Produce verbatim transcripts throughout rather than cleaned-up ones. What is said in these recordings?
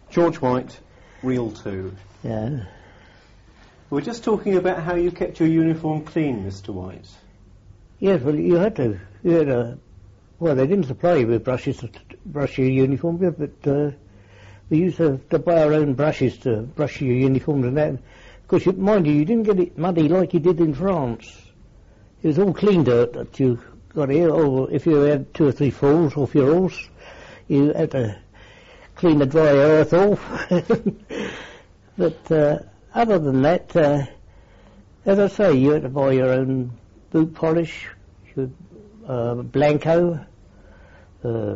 George White, Reel two. Yeah. We're just talking about how you kept your uniform clean, Mister White. Yes, well, you had to. You had to. Well, they didn't supply you with brushes to brush your uniform, but uh, we used to, to buy our own brushes to brush your uniforms and that. Of course, you, mind you, you didn't get it muddy like you did in France. It was all clean dirt that you got here, or if you had two or three falls off your horse, you had to clean the dry earth off. But uh, other than that, uh, as I say, you had to buy your own boot polish, your, uh, Blanco. Uh,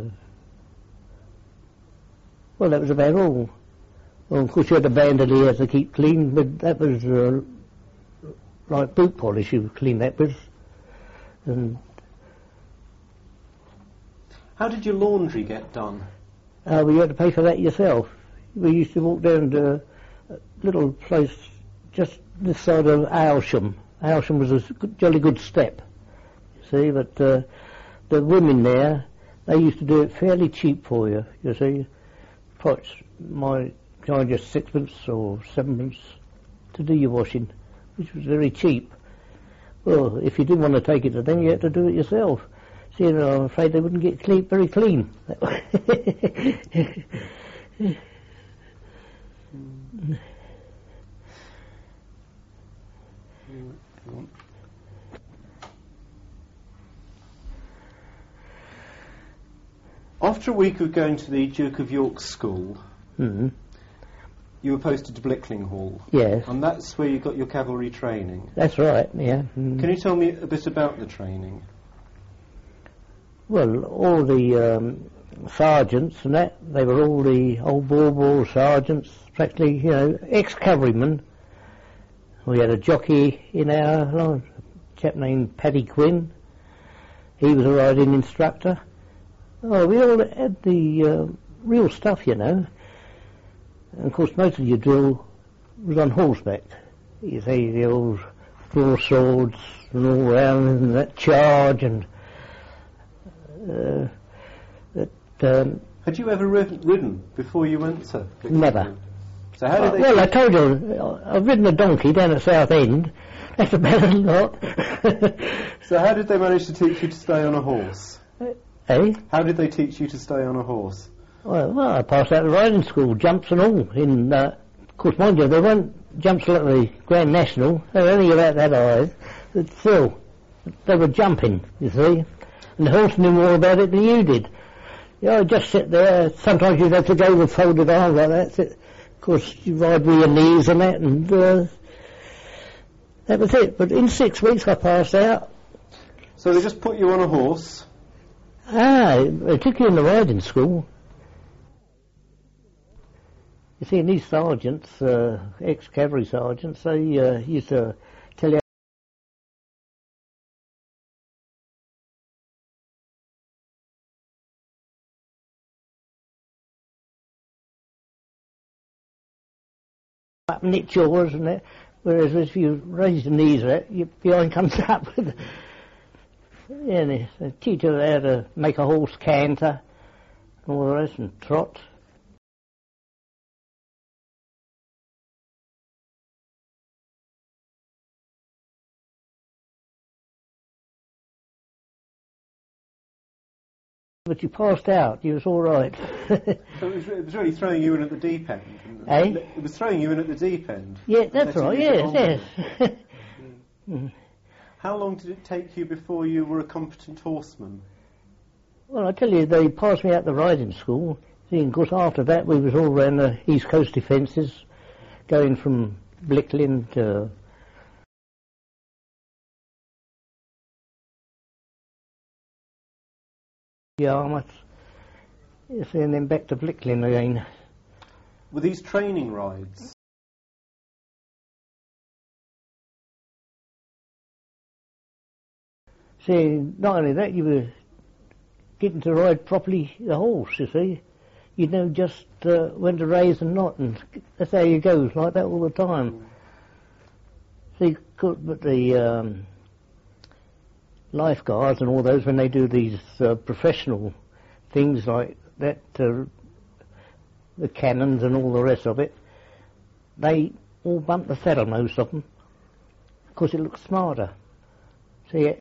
well, that was about all. Well, of course, you had the bandolier to keep clean, but that was uh, like boot polish you clean that with. And how did your laundry get done? Uh, well, you had to pay for that yourself. We used to walk down to a little place just this side of Aylsham. Aylsham was a good, jolly good step, you see, but uh, the women there, they used to do it fairly cheap for you, you see. Perhaps might charge you sixpence or sevenpence to do your washing, which was very cheap. Well, if you didn't want to take it to them, you had to do it yourself. See, I'm afraid they wouldn't get clean, very clean. After a week of going to the Duke of York's school, mm-hmm. you were posted to Blickling Hall. Yes. And that's where you got your cavalry training. That's right, yeah. Mm. Can you tell me a bit about the training? Well, all the um, sergeants and that, they were all the old Boer Boer sergeants, practically, you know, ex-cavalrymen. We had a jockey in our line, a chap named Paddy Quinn. He was a riding instructor. Oh, we all had the uh, real stuff, you know. And of course, most of your drill was on horseback. You see the old broadswords and all round, and that charge, and uh, that. Um, Had you ever ridden, ridden before you went to Blickling? Never. So how did they? Well, I told you, I've ridden a donkey down at Southend. That's about a lot. So how did they manage to teach you to stay on a horse? Eh? How did they teach you to stay on a horse? Well, well I passed out the riding school, jumps and all. In, uh, of course, mind you, they weren't jumps like the Grand National. They were only about that high. But still, they were jumping, you see. And the horse knew more about it than you did. You know, just sit there. Sometimes you'd have to go with folded arms like that. Sit. Of course, you ride with your knees and that, and uh, that was it. But in six weeks I passed out. So they just put you on a horse? Ah, they took you in the riding school. You see, these sergeants, uh, ex-cavalry sergeants, they uh, used to tell you up knit yours and that, whereas if you raise the knees, that your behind comes up with. Yeah, they, they teach you how to make a horse canter and all the rest, and trot. But you passed out, you was all right. So it was, it was really throwing you in at the deep end? Eh? It was throwing you in at the deep end? Yeah, that's right, yes, yes. mm. How long did it take you before you were a competent horseman? Well, I tell you, they passed me out the riding school. See, of course, after that we was all round the East Coast defences, going from Blickling to Yarmouth, yes, and then back to Blickling again. Were these training rides? See, not only that, you were getting to ride properly the horse, you see. You know just uh, when to raise and not, and that's how you go, like that all the time. See, but the um, lifeguards and all those, when they do these uh, professional things like that, uh, the cannons and all the rest of it, they all bumped the saddle, most of them, because it looked smarter. See,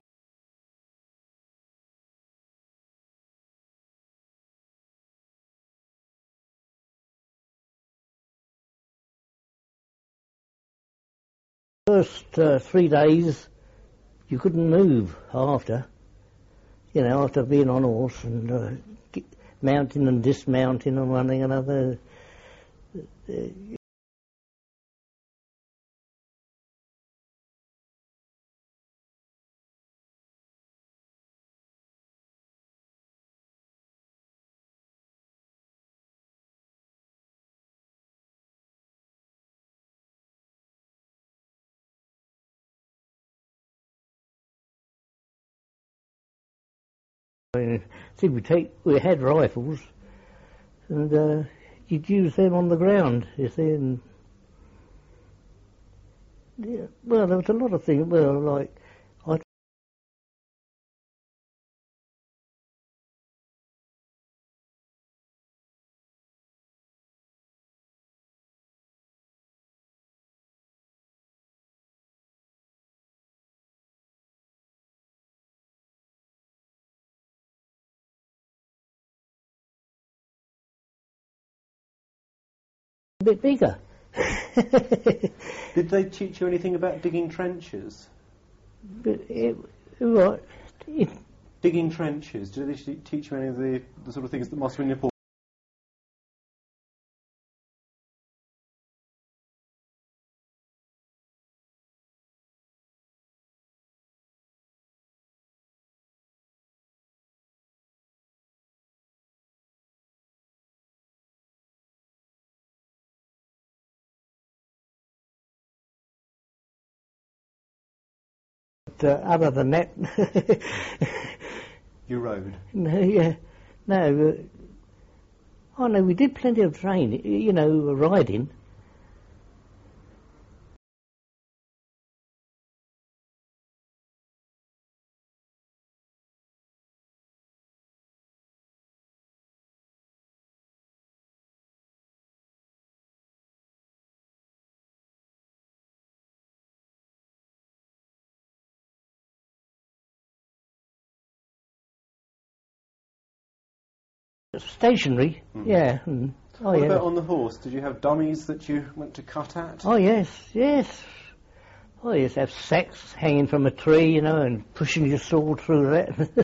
first uh, three days you couldn't move after, you know, after being on horse and uh, get, mounting and dismounting and one thing and another. Uh, see, we take we had rifles, and uh, you'd use them on the ground, you see. And yeah, well, there was a lot of things. Well, like I. A bit bigger. Did they teach you anything about digging trenches? But it, what? It, Digging trenches. Did they te- teach you any of the, the sort of things that must have been important? uh, other than that, You rode? no, yeah, no. Uh, oh no, we did plenty of training, you know, riding. Stationary, Mm. yeah. Mm. Oh, What yeah. about on the horse? Did you have dummies that you went to cut at? Oh, yes, yes. Oh, yes, have sacks hanging from a tree, you know, and pushing your sword through that.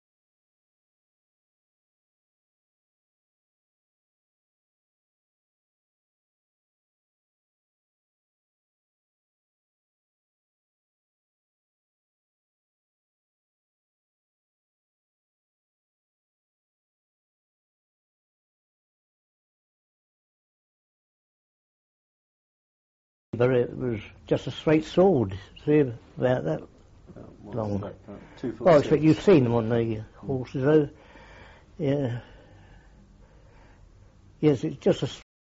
But it was just a straight sword, see, about that. Uh, what Long. was that? Uh, two foot Well, I six. expect you've seen them on the horses, though. Yeah. Yes, it's just a...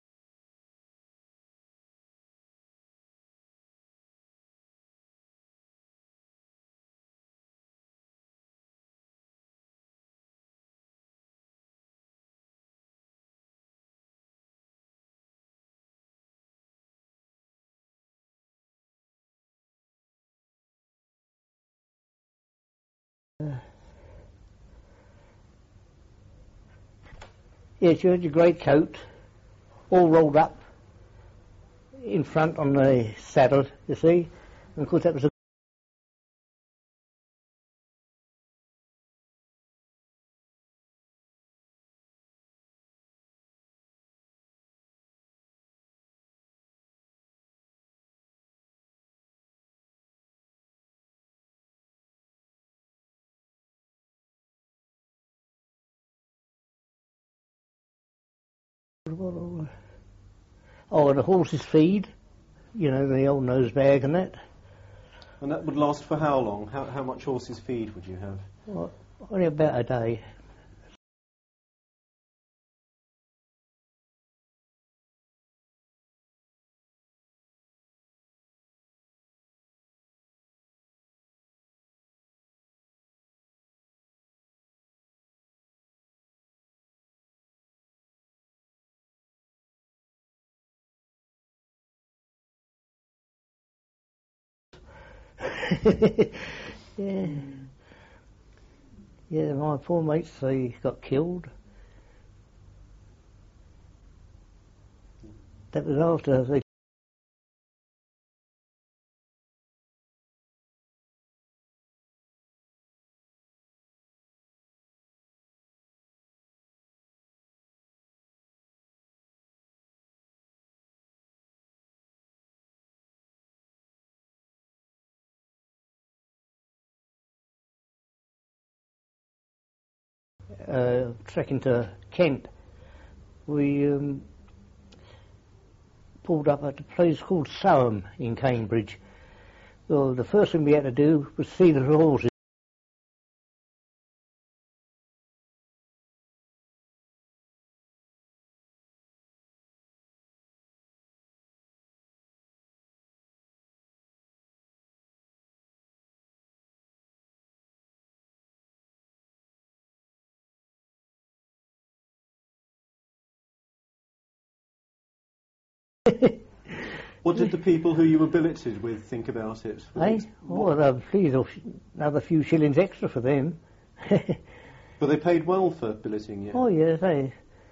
Yes, you had your great coat, all rolled up in front on the saddle, you see. And of course that was a oh, and a horse's feed, you know, the old nose bag and that. And that would last for how long? How, how much horse's feed would you have? Well, only about a day. Yeah. Yeah, my poor mates, they got killed. That was after they uh, trekking to Kent. We um, pulled up at a place called Soham in Cambridge. Well, the first thing we had to do was see the horses. What did the people who you were billeted with think about it? Eh? Oh, another, please, another few shillings extra for them. But they paid well for billeting you? Oh, yes, they.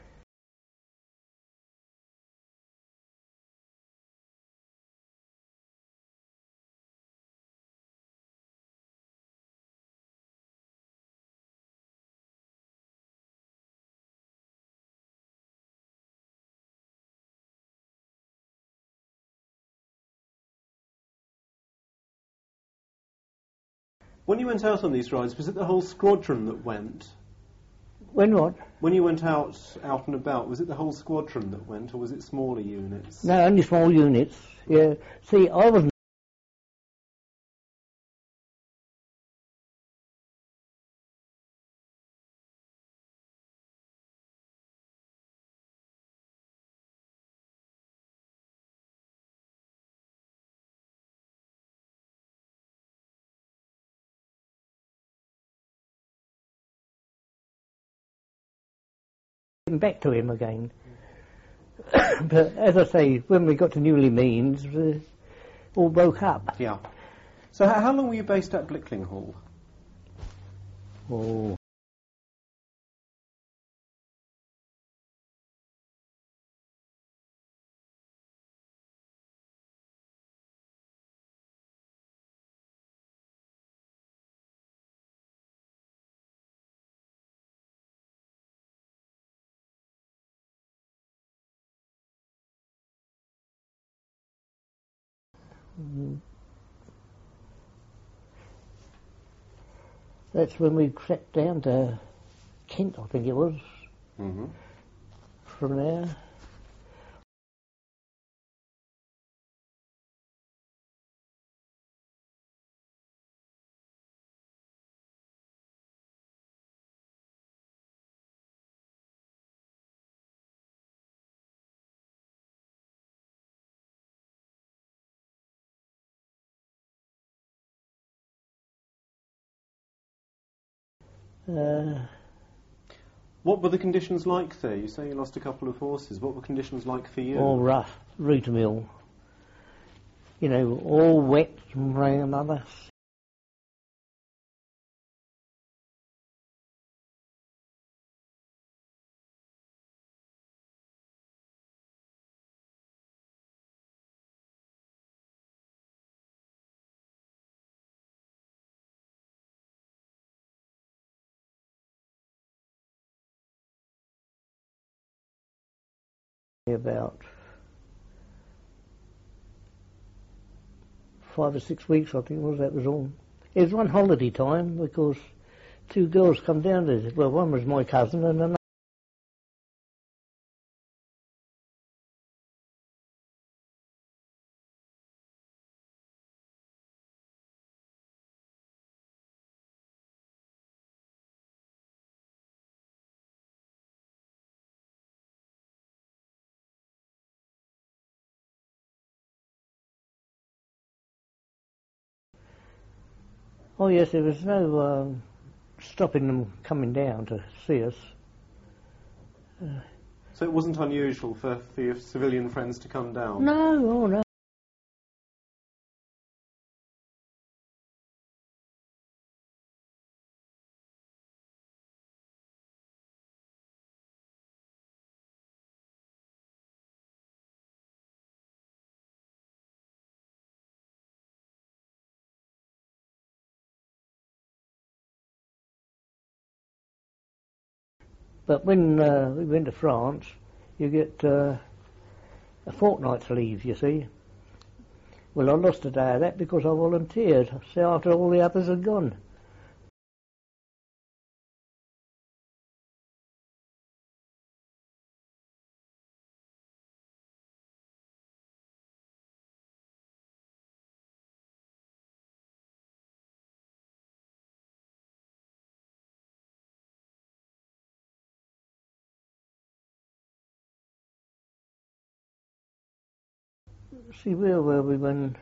When you went out on these rides, was it the whole squadron that went? When what? When you went out, out and about, was it the whole squadron that went, or was it smaller units? No, only small units. Yeah. See, I wasn't back to him again. But as I say, when we got to Newley Means, uh, all broke up. Yeah. So how, how long were you based at Blickling Hall? Oh. Mm. That's when we crept down to Kent, I think it was. Mm-hmm. From there. Uh, What were the conditions like there? You say you lost a couple of horses. What were conditions like for you? all rough, root mill. You know, all wet and rain on us. About five or six weeks, I think it was, that was all. It was one holiday time because two girls come down to, well, one was my cousin and another. Oh yes, there was no um, stopping them coming down to see us. Uh, So it wasn't unusual for, for your civilian friends to come down? no, oh no. But when uh, we went to France, you get uh, a fortnight's leave, you see. Well, I lost a day of that because I volunteered, so after all the others had gone. See, where were we when...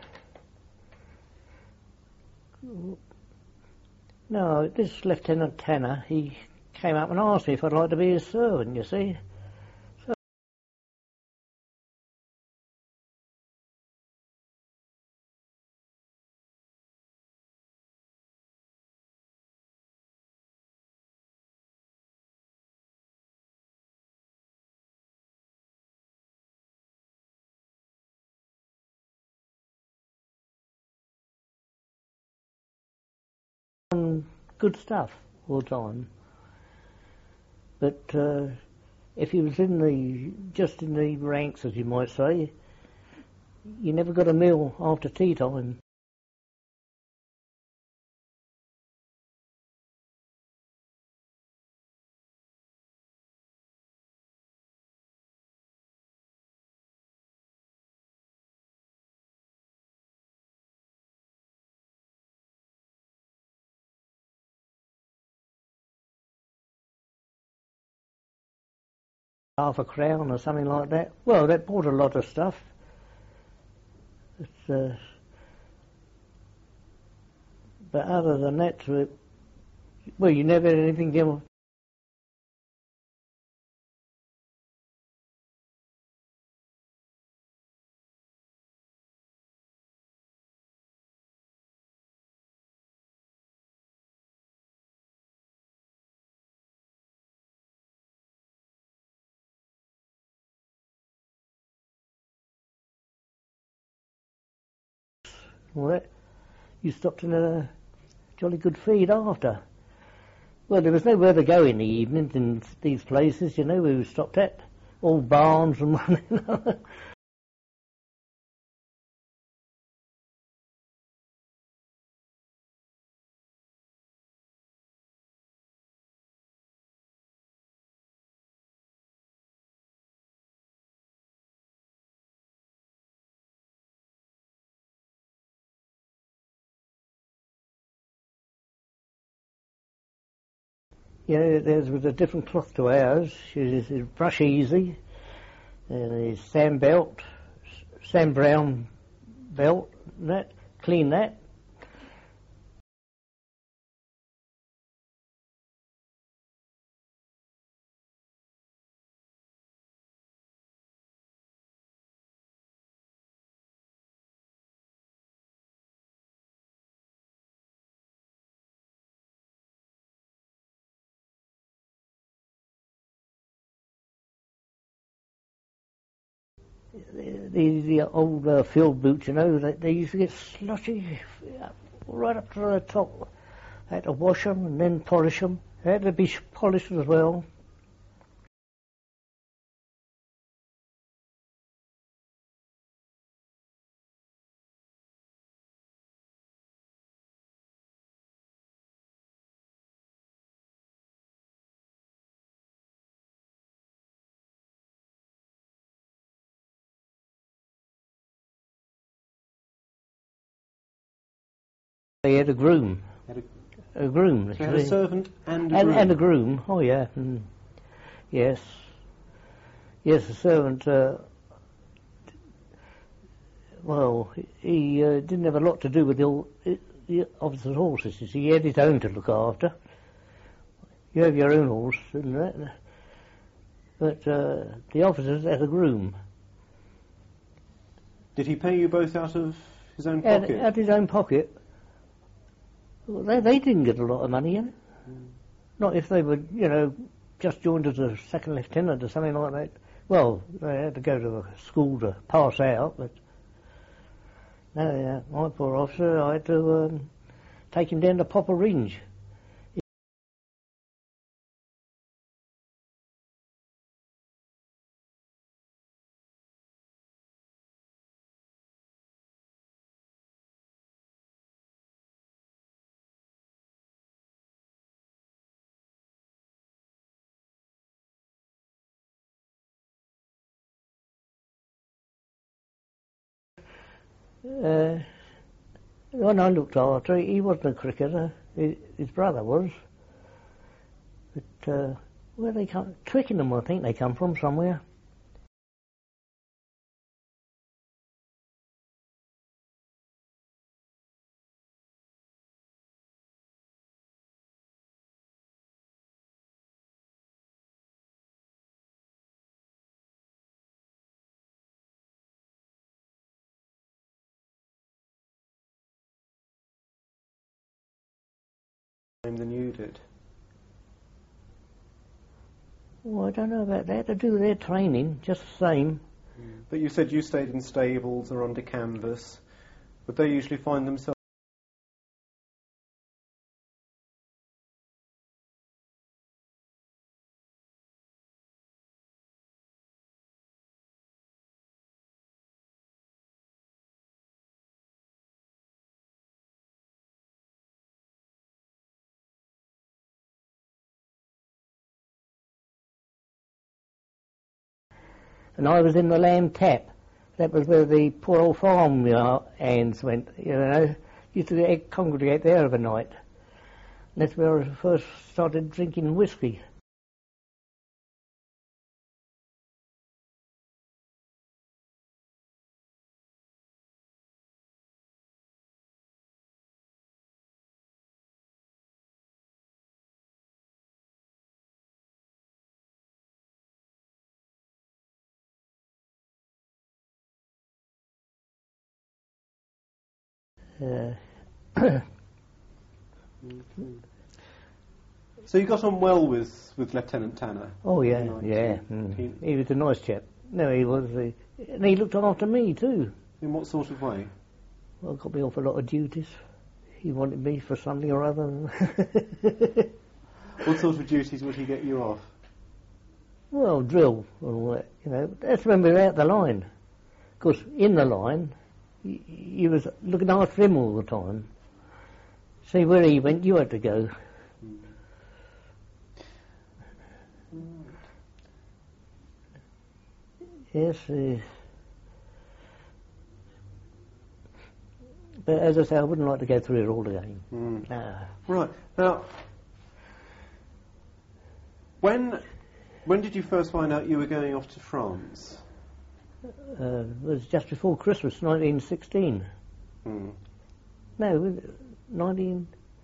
No, this Lieutenant Tanner, he came up and asked me if I'd like to be his servant, you see. So good stuff all the time. But uh, if you was in the, just in the ranks, as you might say, you never got a meal after tea time. Half a crown or something like that. Well, that bought a lot of stuff. It's, uh, but other than that, uh, well, you never had anything else. All that. You stopped in a jolly good feed after. Well, there was nowhere to go in the evenings in these places, you know, we stopped at. All barns and one another. You know, there was a different cloth to ours. It was brush easy, and a sand belt, sand brown belt, and that, clean that. The, the, the old uh, field boots, you know, they, they used to get sloshy right up to the top. I had to wash them and then polish them. They had to be polished as well. They had a groom. Had a, a groom. So had a servant and a and, groom. and a groom. Oh yeah. Mm. Yes. Yes, the servant. Uh, well, he uh, didn't have a lot to do with the, the officer's horses. He had his own to look after. You have your own horse, isn't it? But uh, the officers had a groom. Did he pay you both out of his own Out, pocket? out of his own pocket. Well, they, they didn't get a lot of money, you know. Mm. Not if they were, you know, just joined as a second lieutenant or something like that. Well, they had to go to a school to pass out, but no, yeah, my poor officer, I had to um, take him down to Popper Ringe. Uh, when I looked after it, he wasn't a cricketer. His, his brother was. But uh, where they come, Twickenham, I think they come from somewhere. Than you did. Well, I don't know about that. They do their training just the same. Mm. But you said you stayed in stables or under canvas. Would they usually find themselves? And I was in the Lamb Tap. That was where the poor old farm you know, hands went, you know. Used to get, congregate there overnight. And that's where I first started drinking whiskey. Uh, mm-hmm. So you got on well with, with Lieutenant Tanner? Oh yeah, yeah. Mm. He, he was a nice chap. No, he was. Uh, and he looked after me too. In what sort of way? Well, got me off a lot of duties. He wanted me for something or other. What sort of duties would he get you off? Well, drill and all that. You know, that's when we were out the line. Of course, in the line, he, he was looking after him all the time. See where he went, you had to go. Mm. Yes. Uh, but as I say, I wouldn't like to go through it all again. Mm. Nah. Right. Now, when when did you first find out you were going off to France? Uh, it was just before Christmas, nineteen sixteen. Mm. No, nineteen.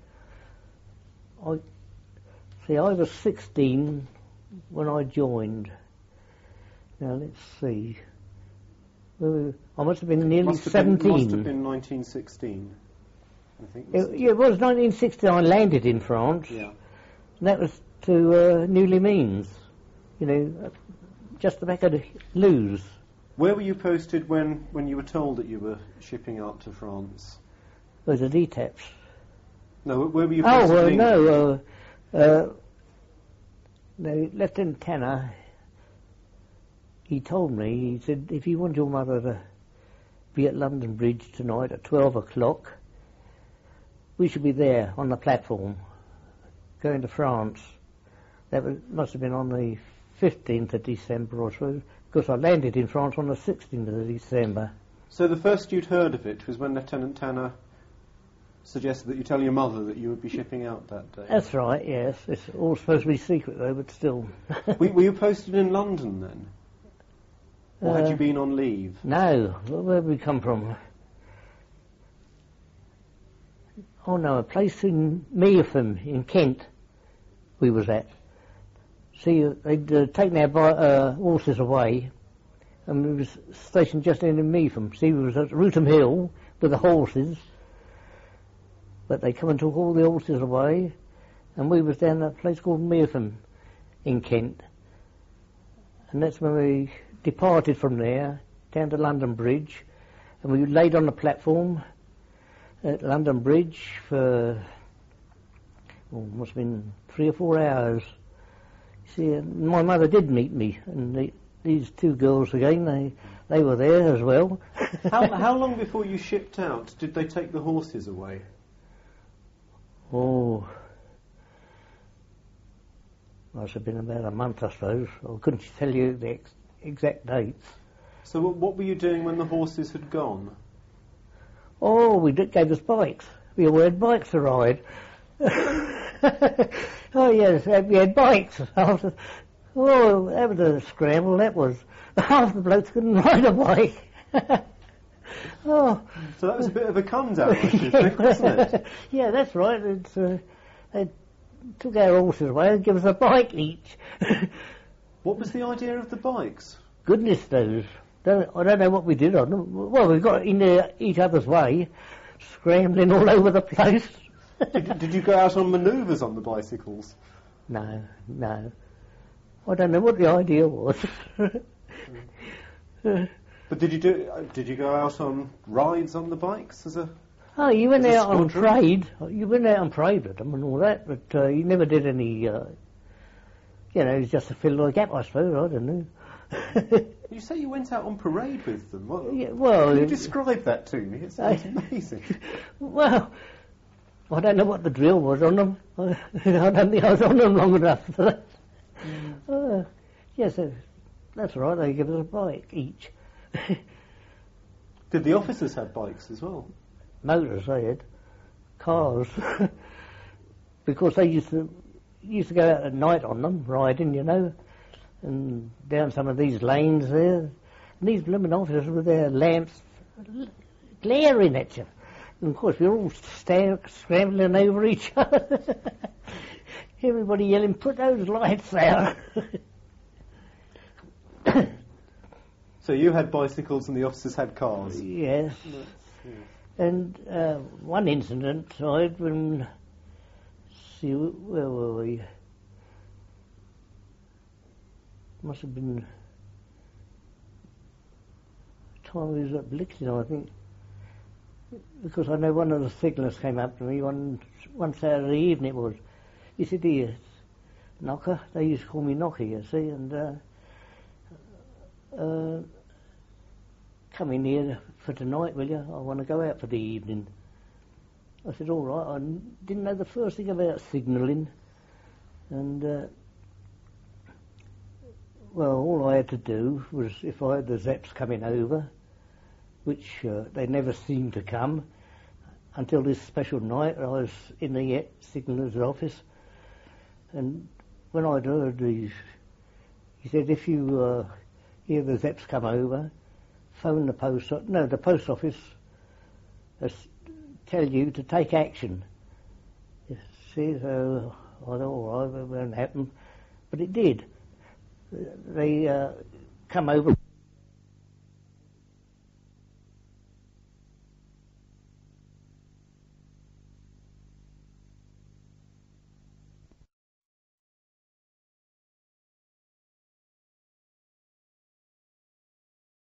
I see. I was sixteen when I joined. Now let's see. Well, I must have been nearly must have seventeen. Been, must have been nineteen sixteen. I think. It, yeah, it was nineteen sixteen. I landed in France. Yeah. And that was to uh, Newley Means. You know, just the back of the Lewes. Where were you posted when, when you were told that you were shipping out to France? Those are D TAPs. No, where were you posted? Oh, uh, in no, uh, uh, no, Lieutenant Tanner, he told me, he said, if you want your mother to be at London Bridge tonight at twelve o'clock, we should be there on the platform, going to France. That was, must have been on the fifteenth of December or so, because I landed in France on the sixteenth of December. So the first you'd heard of it was when Lieutenant Tanner suggested that you tell your mother that you would be shipping out that day? That's right, yes. It's all supposed to be secret though, but still. were, were you posted in London then? Or uh, had you been on leave? No. Where did we come from? Oh no, a place in Meafham in Kent we was at. See, they'd uh, taken our bi- uh, horses away, and we was stationed just in Meafham. See, we was at Rootham Hill with the horses, but they come and took all the horses away, and we was down at a place called Meafham in Kent. And that's when we departed from there down to London Bridge, and we laid on the platform at London Bridge for, oh, must have been three or four hours. See, uh, my mother did meet me, and the, these two girls again, they they were there as well. how, how long before you shipped out did they take the horses away? Oh, must have been about a month, I suppose. I couldn't tell you the ex- exact dates. So what, what were you doing when the horses had gone? Oh, we did, gave us bikes. We all had bikes to ride. Oh yes, we had bikes. After, oh, that was a scramble, that was. Half the blokes couldn't ride a bike. Oh. So that was a bit of a come down, I should think, wasn't it? Yeah, that's right. It's, uh, they took our horses away and gave us a bike each. What was the idea of the bikes? Goodness knows. Don't, I don't know what we did on them. Well, we got in uh, each other's way, scrambling all over the place. did, did you go out on manoeuvres on the bicycles? No, no. I don't know what the idea was. But did you do? Uh, did you go out on rides on the bikes as a? Oh, you went as a out on squadron? parade. You went out on parade with them and all that, but uh, you never did any. Uh, you know, it was just to fill the gap, I suppose. I don't know. You say you went out on parade with them. What, Yeah, well, can you it- describe that to me? It sounds amazing. Well, I don't know what the drill was on them. I don't think I was on them long enough for that. Uh, yes, uh, that's right. They give us a bike each. Did the officers have bikes as well? Motors they had, cars, because they used to used to go out at night on them, riding, you know, and down some of these lanes there. And these blooming officers with their lamps l- glaring at you. And of course, we're all sta- scrambling over each other. Everybody yelling, "Put those lights out!" So you had bicycles and the officers had cars. Yes. And uh, one incident I had when, see, where were we? Must have been time we was at Blixton, I think. Because I know one of the signallers came up to me one one Saturday evening it was. He said, "Here, Knocker." They used to call me Knocker, you see, and uh, uh, come in here for tonight, will you? I want to go out for the evening. I said, all right. I n- didn't know the first thing about signalling. And, uh, well, all I had to do was, if I had the Zeps coming over, which uh, they never seemed to come, until this special night I was in the signaller's office. And when I'd heard these, he said, if you uh, hear the Zeps come over, phone the post office. No, the post office uh, tell you to take action. You see, so I thought, all right, it won't happen. But it did. They uh, come over.